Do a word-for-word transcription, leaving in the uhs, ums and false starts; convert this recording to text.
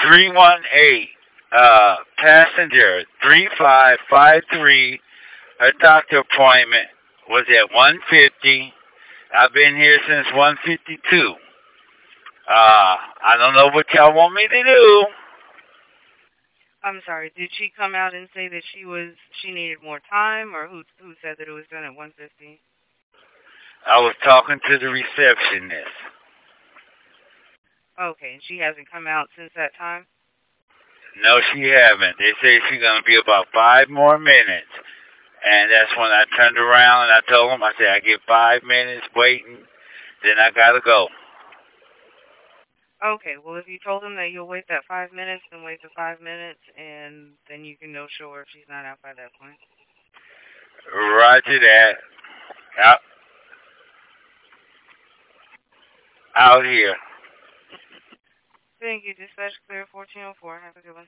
three one eight, uh, passenger three five five three. Her doctor appointment was at one fifty. I've been here since one fifty-two. Uh, I don't know what y'all want me to do. I'm sorry. Did she come out and say that she was she needed more time, or who who said that it was done at one fifty? I was talking to the receptionist. Okay, and she hasn't come out since that time. No, she haven't. They say she's gonna be about five more minutes. And that's when I turned around and I told them, I said, I get five minutes waiting, then I gotta go. Okay, well, if you told them that you'll wait that five minutes, then wait the five minutes, and then you can no show her if she's not out by that point. Roger that. Out, out here. Thank you. Dispatch clear fourteen oh four. Have a good one.